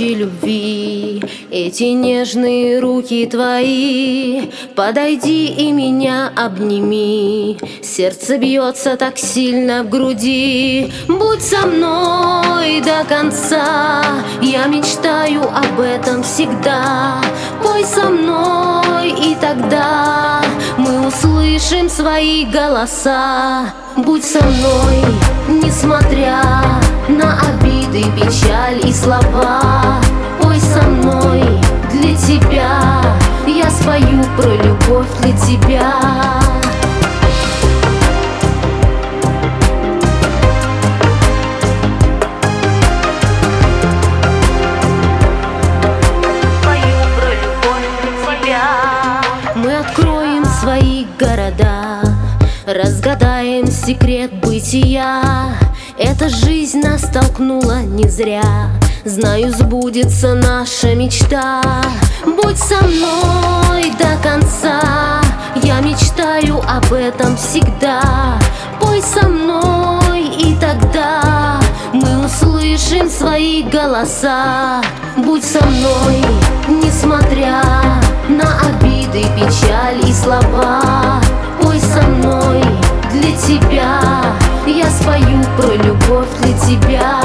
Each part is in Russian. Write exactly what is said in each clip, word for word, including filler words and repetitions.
ночи любви, эти нежные руки твои. Подойди и меня обними, сердце бьется так сильно в груди. Будь со мной до конца, я мечтаю об этом всегда. Пой со мной, и тогда мы услышим свои голоса. Будь со мной, несмотря на обиды, печаль и слова. Пой со мной для тебя, я спою про любовь для тебя. Мы откроем свои города, разгадаем секрет бытия. Эта жизнь нас толкнула не зря, знаю, сбудется наша мечта. Будь со мной до конца, я мечтаю об этом всегда. Пой со мной, и тогда мы услышим свои голоса. Будь со мной, несмотря на обиды, печаль и слова. Пой со мной для тебя, я спою про любовь для тебя.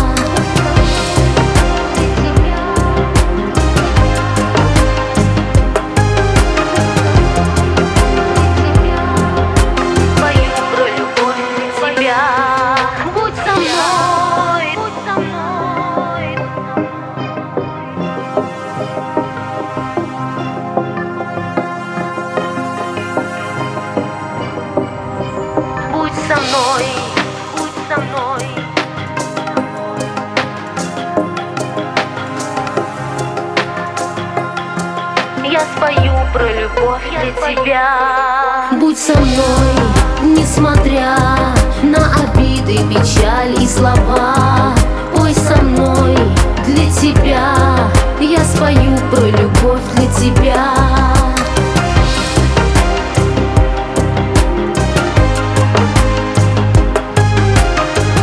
Спою про любовь для тебя. Будь со мной, будь со мной. Будь со мной, будь со мной. Я спою про любовь для тебя. Будь со мной, несмотря на обиды, печаль и слова. Пой со мной для тебя, я спою про любовь для тебя.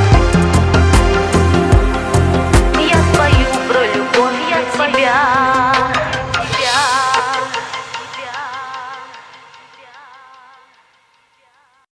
Я спою про любовь для тебя.